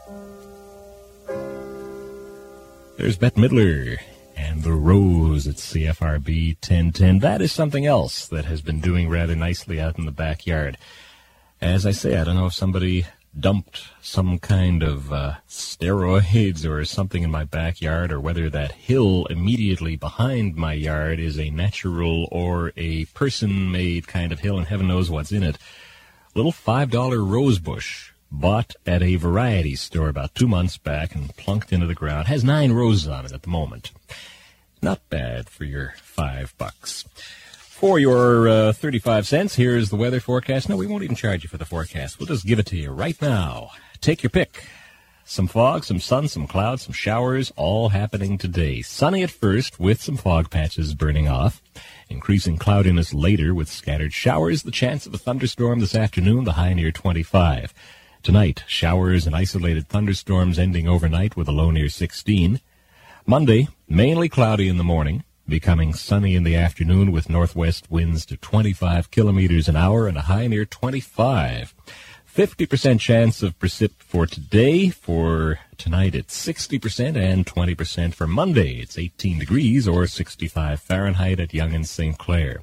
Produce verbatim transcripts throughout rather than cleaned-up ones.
There's Bette Midler and The Rose at C F R B ten ten. That is something else that has been doing rather nicely out in the backyard. As I say, I don't know if somebody dumped some kind of uh, steroids or something in my backyard, or whether that hill immediately behind my yard is a natural or a person-made kind of hill, and heaven knows what's in it. Little five dollar rose bush bought at a variety store about two months back and plunked into the ground. Has nine roses on it at the moment. Not bad for your five bucks. For your uh, thirty-five cents, here's the weather forecast. No, we won't even charge you for the forecast. We'll just give it to you right now. Take your pick. Some fog, some sun, some clouds, some showers, all happening today. Sunny at first with some fog patches burning off. Increasing cloudiness later with scattered showers. The chance of a thunderstorm this afternoon, the high near twenty-five. Tonight, showers and isolated thunderstorms ending overnight with a low near sixteen. Monday, mainly cloudy in the morning, becoming sunny in the afternoon with northwest winds to twenty-five kilometers an hour and a high near twenty-five. fifty percent chance of precip for today. For tonight, it's sixty percent, and twenty percent for Monday. It's eighteen degrees or sixty-five Fahrenheit at Yonge and Saint Clair.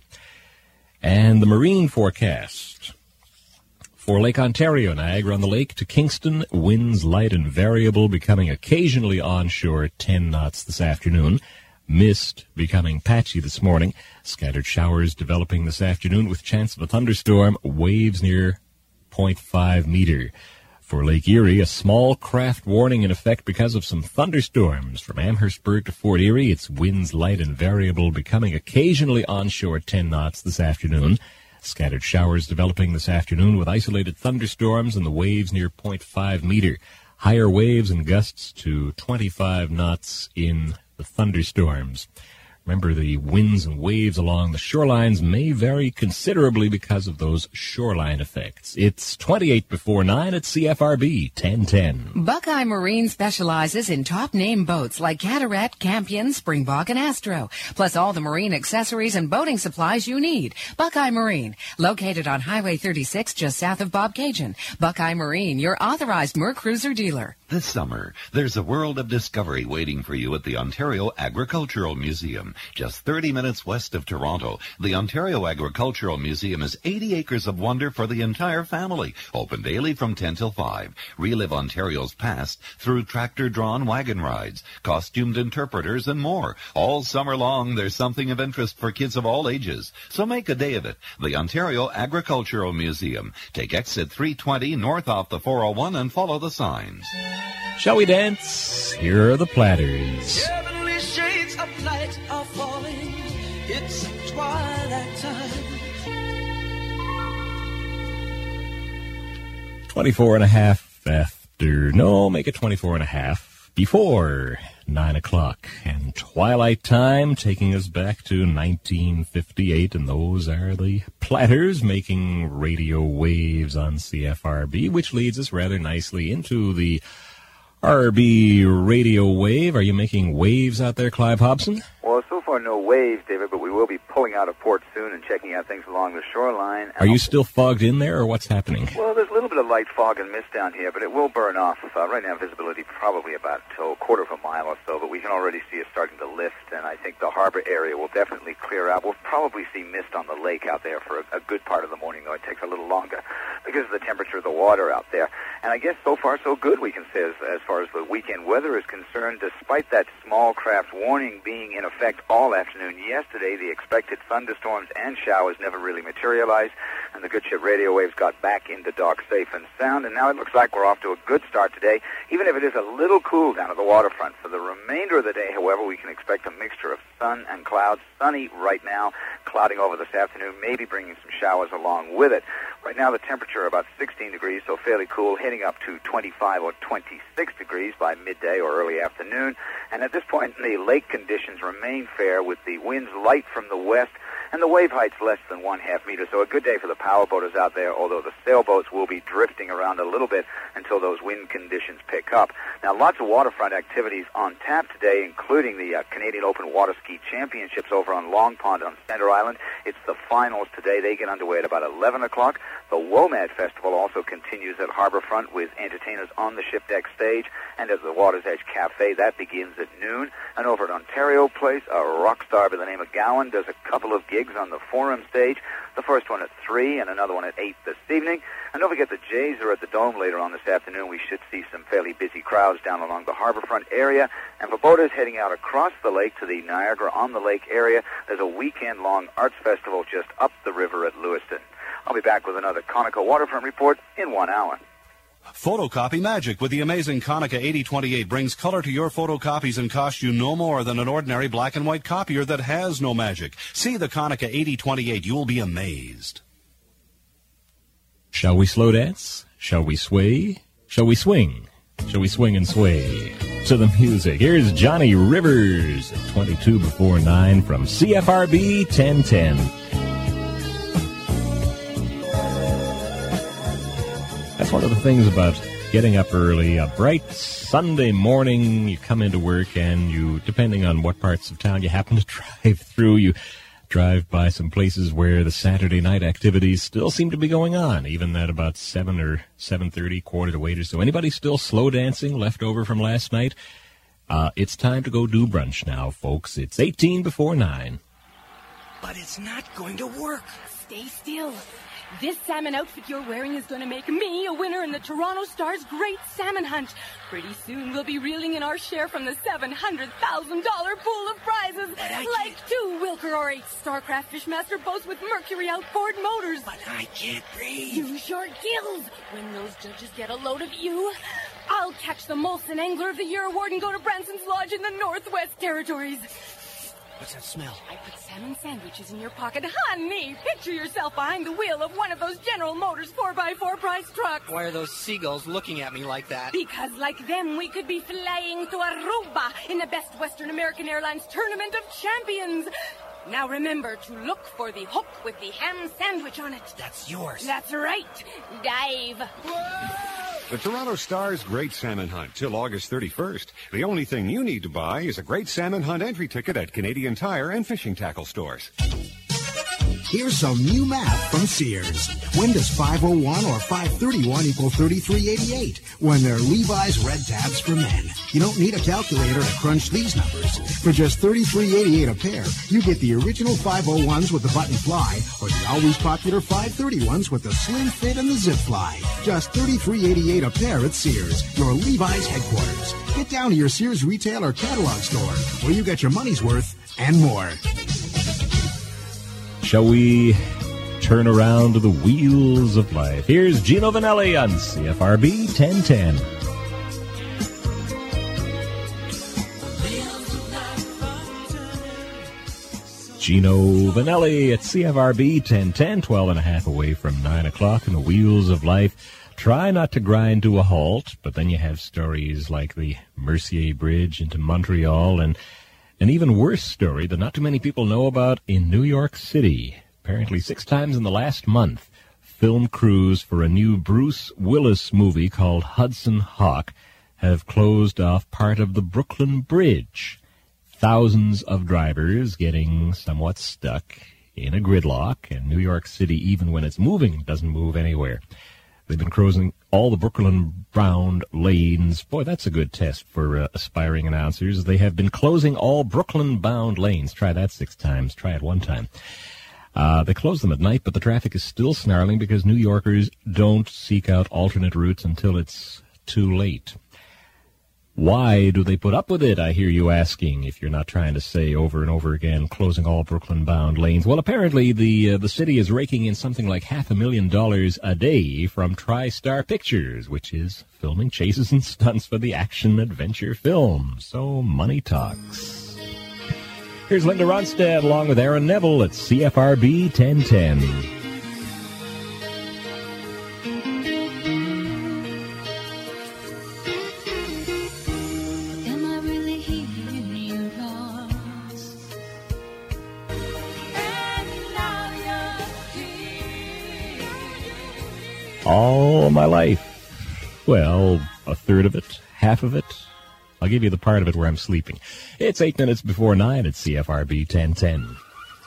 And the marine forecast. For Lake Ontario, Niagara-on-the-Lake to Kingston, winds light and variable, becoming occasionally onshore at ten knots this afternoon. Mist becoming patchy this morning. Scattered showers developing this afternoon with chance of a thunderstorm. Waves near zero point five meter. For Lake Erie, a small craft warning in effect because of some thunderstorms. From Amherstburg to Fort Erie, it's winds light and variable, becoming occasionally onshore at ten knots this afternoon. Scattered showers developing this afternoon with isolated thunderstorms and the waves near zero point five meter. Higher waves and gusts to twenty-five knots in the thunderstorms. Remember, the winds and waves along the shorelines may vary considerably because of those shoreline effects. It's twenty-eight before nine at C F R B ten ten. Buckeye Marine specializes in top-name boats like Cataract, Campion, Springbok, and Astro, plus all the marine accessories and boating supplies you need. Buckeye Marine, located on Highway thirty-six just south of Bob Cajun. Buckeye Marine, your authorized Mercruiser dealer. This summer, there's a world of discovery waiting for you at the Ontario Agricultural Museum. Just thirty minutes west of Toronto, the Ontario Agricultural Museum is eighty acres of wonder for the entire family. Open daily from ten till five. Relive Ontario's past through tractor-drawn wagon rides, costumed interpreters, and more. All summer long, there's something of interest for kids of all ages. So make a day of it. The Ontario Agricultural Museum. Take exit three twenty north off the four oh one and follow the signs. Shall we dance? Here are the Platters. Heavenly shades of light are falling. It's twilight time. twenty-four and a half after, no, make it twenty-four and a half before nine o'clock. And twilight time taking us back to nineteen fifty-eight, and those are the Platters making radio waves on C F R B, which leads us rather nicely into the R B radio wave. Are you making waves out there, Clive Hobson? Well, so far no waves, David, but we will be pulling out of port soon and checking out things along the shoreline. Are you still fogged in there, or what's happening? Well, there's a little bit of light fog and mist down here, but it will burn off. Uh, right now, visibility probably about oh, a quarter of a mile or so, but we can already see it starting to lift, and I think the harbor area will definitely clear out. We'll probably see mist on the lake out there for a, a good part of the morning, though it takes a little longer because of the temperature of the water out there. And I guess so far so good, we can say, as, as far as the weekend weather is concerned, despite that small craft warning being in effect all afternoon yesterday. The expected thunderstorms and showers never really materialized, and the good ship radio waves got back into dock safe and sound, and now it looks like we're off to a good start today, even if it is a little cool down at the waterfront. For the remainder of the day, however, we can expect a mixture of sun and clouds. Sunny right now, clouding over this afternoon, maybe bringing some showers along with it. Right now, the temperature about sixteen degrees, so fairly cool, heading up to twenty-five or twenty-six degrees by midday or early afternoon. And at this point, the lake conditions remain fair with the winds light from the west and the wave height's less than one half meter. So a good day for the powerboaters out there, although the sailboats will be drifting around a little bit until those wind conditions pick up. Now, lots of waterfront activities on tap today, including the uh, Canadian Open Water Ski Championships over on Long Pond on Center Island. It's the finals today. They get underway at about eleven o'clock. The WOMAD Festival also continues at Harborfront with entertainers on the ship deck stage, and at the Water's Edge Cafe, that begins at noon. And over at Ontario Place, a rock star by the name of Gowan does a couple of gigs on the Forum stage, the first one at three and another one at eight this evening. And don't forget the Jays are at the Dome later on this afternoon. We should see some fairly busy crowds down along the Harborfront area. And for boaters heading out across the lake to the Niagara-on-the-Lake area, there's a weekend-long arts festival just up the river at Lewiston. I'll be back with another Conoco Waterfront report in one hour. Photocopy magic with the amazing Konica eighty twenty-eight brings color to your photocopies and costs you no more than an ordinary black and white copier that has no magic. See the Konica eighty twenty-eight. You'll be amazed. Shall we slow dance? Shall we sway? Shall we swing? Shall we swing and sway to the music? Here's Johnny Rivers at twenty-two before nine from C F R B ten ten. That's one of the things about getting up early. A bright Sunday morning, you come into work and you, depending on what parts of town you happen to drive through, you drive by some places where the Saturday night activities still seem to be going on, even at about seven or seven thirty, quarter to eight or so. Anybody still slow dancing left over from last night? Uh, it's time to go do brunch now, folks. It's eighteen before nine. But it's not going to work. Stay still. This salmon outfit you're wearing is going to make me a winner in the Toronto Star's Great Salmon Hunt. Pretty soon we'll be reeling in our share from the seven hundred thousand dollars pool of prizes. Like two Wilker or eight Starcraft Fishmaster boats with Mercury outboard motors. But I can't breathe. Use your gills. When those judges get a load of you, I'll catch the Molson Angler of the Year award and go to Branson's Lodge in the Northwest Territories. What's that smell? I put salmon sandwiches in your pocket. Honey, picture yourself behind the wheel of one of those General Motors four by four price trucks. Why are those seagulls looking at me like that? Because like them, we could be flying to Aruba in the best Western American Airlines Tournament of Champions. Now remember to look for the hook with the ham sandwich on it. That's yours. That's right. Dive. The Toronto Star's Great Salmon Hunt till August thirty-first. The only thing you need to buy is a Great Salmon Hunt entry ticket at Canadian Tire and fishing tackle stores. Here's some new math from Sears. When does five oh one or five thirty-one equal thirty-three eighty-eight? When they're Levi's red tabs for men. You don't need a calculator to crunch these numbers. For just thirty-three eighty-eight a pair, you get the original five oh ones with the button fly or the always popular five thirty-ones with the slim fit and the zip fly. Just thirty-three eighty-eight a pair at Sears, your Levi's headquarters. Get down to your Sears retail or catalog store where you get your money's worth and more. Shall we turn around to the wheels of life? Here's Gino Vanelli on C F R B ten ten. Gino Vanelli at C F R B ten ten, twelve and a half away from nine o'clock in the wheels of life. Try not to grind to a halt, but then you have stories like the Mercier Bridge into Montreal and an even worse story that not too many people know about in New York City. Apparently six times in the last month, film crews for a new Bruce Willis movie called Hudson Hawk have closed off part of the Brooklyn Bridge. Thousands of drivers getting somewhat stuck in a gridlock, and New York City, even when it's moving, doesn't move anywhere. They've been closing all the Brooklyn-bound lanes. Boy, that's a good test for uh, aspiring announcers. They have been closing all Brooklyn-bound lanes. Try that six times. Try it one time. Uh, they close them at night, but the traffic is still snarling because New Yorkers don't seek out alternate routes until it's too late. Why do they put up with it, I hear you asking, if you're not trying to say over and over again, closing all Brooklyn-bound lanes? Well, apparently the uh, the city is raking in something like half a million dollars a day from TriStar Pictures, which is filming chases and stunts for the action-adventure film. So money talks. Here's Linda Ronstadt along with Aaron Neville at C F R B ten ten. my life. Well, a third of it, half of it. I'll give you the part of it where I'm sleeping. It's eight minutes before nine at C F R B ten ten.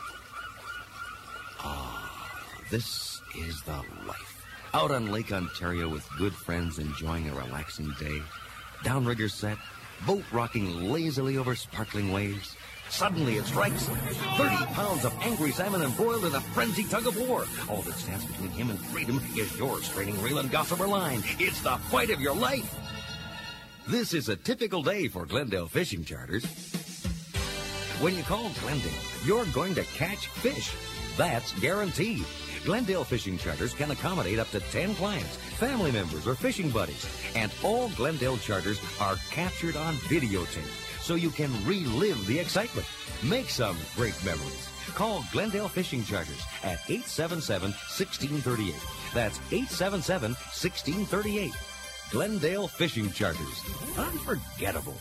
Ah, this is the life. Out on Lake Ontario with good friends enjoying a relaxing day. Downrigger set, boat rocking lazily over sparkling waves. Suddenly it strikes. thirty pounds of angry salmon embroiled in a frenzied tug of war. All that stands between him and freedom is your straining reel and gossamer line. It's the fight of your life. This is a typical day for Glendale Fishing Charters. When you call Glendale, you're going to catch fish. That's guaranteed. Glendale Fishing Charters can accommodate up to ten clients, family members, or fishing buddies. And all Glendale charters are captured on videotape, so you can relive the excitement. Make some great memories. Call Glendale Fishing Charters at eight seven seven, one six three eight. That's eight seven seven, one six three eight. Glendale Fishing Charters. Unforgettable.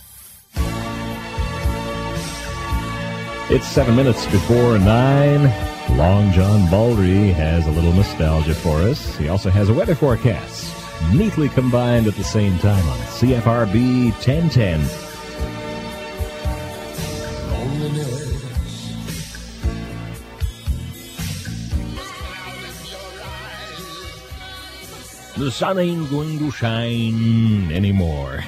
It's seven minutes before nine. Long John Baldry has a little nostalgia for us. He also has a weather forecast, neatly combined at the same time on C F R B ten ten. The sun ain't going to shine anymore.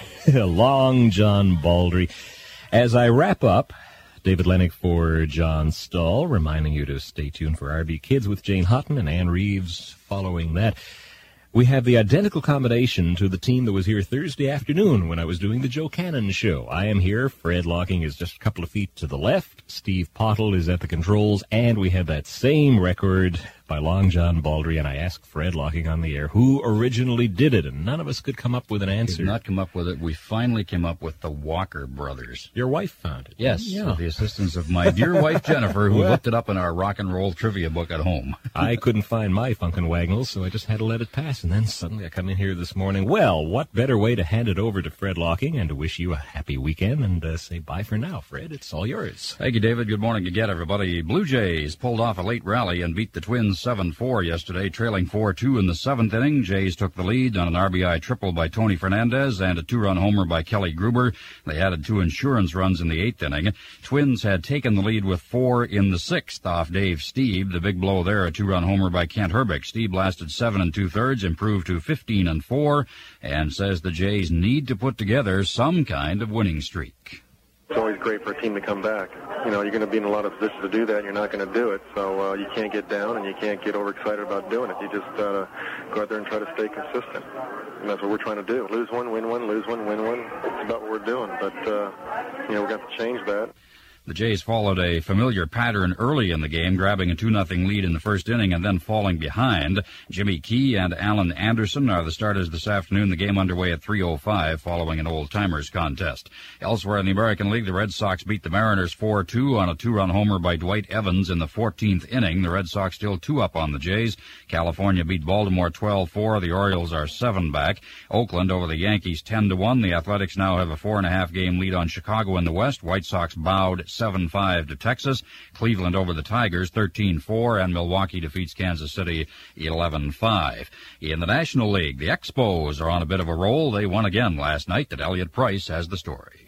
Long John Baldry. As I wrap up, David Lennox for John Stahl, reminding you to stay tuned for R B Kids with Jane Houghton and Ann Reeves following that. We have the identical combination to the team that was here Thursday afternoon when I was doing the Joe Cannon show. I am here. Fred Locking is just a couple of feet to the left. Steve Pottle is at the controls. And we have that same record by Long John Baldry. And I asked Fred Locking on the air who originally did it. And none of us could come up with an answer. Did not come up with it. We finally came up with the Walker Brothers. Your wife found it. Yes, yeah. With the assistance of my dear wife Jennifer, who looked it up in our rock and roll trivia book at home. I couldn't find my Funkin' Wagnalls, so I just had to let it pass. And then suddenly I come in here this morning. Well, what better way to hand it over to Fred Locking and to wish you a happy weekend and uh, say bye for now, Fred. It's all yours. Thank you, David. Good morning again, everybody. Blue Jays pulled off a late rally and beat the Twins seven four yesterday, trailing four two in the seventh inning. Jays took the lead on an R B I triple by Tony Fernandez and a two-run homer by Kelly Gruber. They added two insurance runs in the eighth inning. Twins had taken the lead with four in the sixth off Dave Stieb. The big blow there, a two-run homer by Kent Herbeck. Stieb lasted seven and two-thirds, improved to fifteen and four, and says the Jays need to put together some kind of winning streak. It's always great for a team to come back. You know, you're going to be in a lot of positions to do that, and you're not going to do it. So uh, you can't get down, and you can't get overexcited about doing it. You just uh, go out there and try to stay consistent. And that's what we're trying to do. Lose one, win one, lose one, win one. It's about what we're doing. But, uh, you know, we're going to have to change that. The Jays followed a familiar pattern early in the game, grabbing a two nothing lead in the first inning and then falling behind. Jimmy Key and Alan Anderson are the starters this afternoon. The game underway at three oh five following an old-timers contest. Elsewhere in the American League, the Red Sox beat the Mariners four two on a two-run homer by Dwight Evans in the fourteenth inning. The Red Sox still two up on the Jays. California beat Baltimore twelve four. The Orioles are seven back. Oakland over the Yankees ten to one. The Athletics now have a four and a half game lead on Chicago in the West. White Sox bowed seven five to Texas. Cleveland over the Tigers thirteen four, and Milwaukee defeats Kansas City eleven five. In the National League, the Expos are on a bit of a roll. They won again last night. That Elliot Price has the story.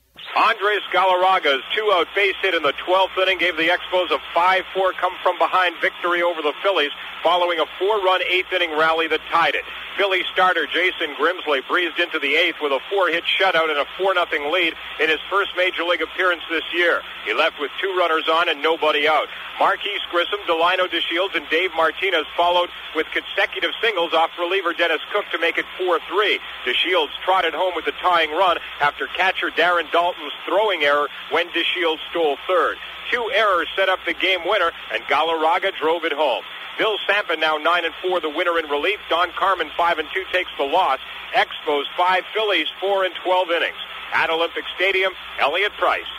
Andres Galarraga's two-out base hit in the twelfth inning gave the Expos a five four come-from-behind victory over the Phillies following a four-run eighth-inning rally that tied it. Philly starter Jason Grimsley breezed into the eighth with a four-hit shutout and a four nothing lead in his first Major League appearance this year. He left with two runners on and nobody out. Marquise Grissom, Delino DeShields, and Dave Martinez followed with consecutive singles off reliever Dennis Cook to make it four three. DeShields trotted home with the tying run after catcher Darren Dalton's throwing error when DeShields stole third. Two errors set up the game winner, and Galarraga drove it home. Bill Sampson now nine and four, the winner in relief. Don Carmen five and two takes the loss. Expos five, Phillies four in twelve innings. At Olympic Stadium, Elliot Price.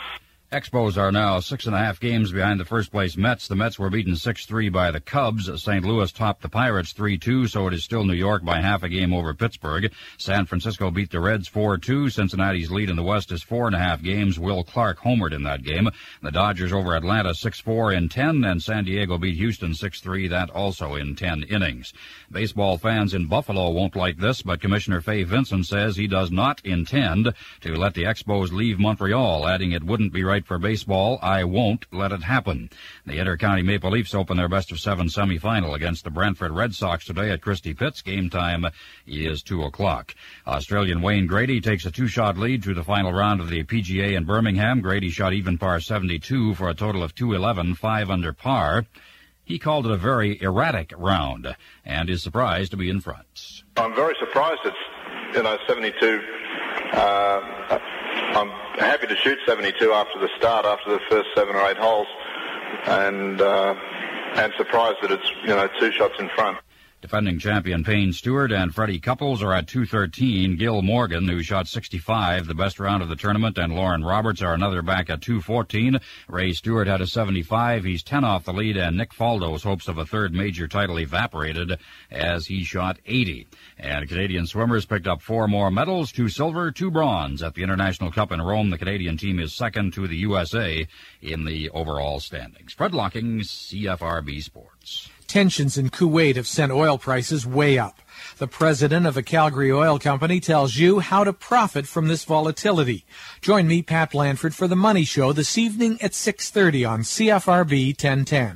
Expos are now six and a half games behind the first-place Mets. The Mets were beaten six three by the Cubs. Saint Louis topped the Pirates three two, so it is still New York by half a game over Pittsburgh. San Francisco beat the Reds four two. Cincinnati's lead in the West is four and a half games. Will Clark homered in that game. The Dodgers over Atlanta six four in ten, and San Diego beat Houston six three, that also in ten innings. Baseball fans in Buffalo won't like this, but Commissioner Fay Vincent says he does not intend to let the Expos leave Montreal, adding it wouldn't be right for baseball. I won't let it happen. The Inter-County Maple Leafs open their best-of-seven semifinal against the Brantford Red Sox today at Christie Pitts. Game time is two o'clock. Australian Wayne Grady takes a two-shot lead through the final round of the P G A in Birmingham. Grady shot even par seventy-two for a total of two eleven, five under par. He called it a very erratic round and is surprised to be in front. I'm very surprised it's, you know, seventy-two. Uh, I'm happy to shoot seventy-two after the start, after the first seven or eight holes, and uh, and surprised that it's, you know, two shots in front. Defending champion Payne Stewart and Freddie Couples are at two thirteen. Gil Morgan, who shot sixty-five, the best round of the tournament, and Lauren Roberts are another back at two fourteen. Ray Stewart had a seventy-five. He's ten off the lead, and Nick Faldo's hopes of a third major title evaporated as he shot eighty. And Canadian swimmers picked up four more medals, two silver, two bronze. At the International Cup in Rome, the Canadian team is second to the U S A in the overall standings. Fred Locking, C F R B Sports. Tensions in Kuwait have sent oil prices way up. The president of the Calgary Oil Company tells you how to profit from this volatility. Join me, Pat Blanford, for The Money Show this evening at six thirty on C F R B ten ten.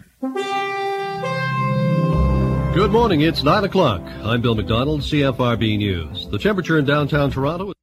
Good morning. It's nine o'clock. I'm Bill McDonald, C F R B News. The temperature in downtown Toronto is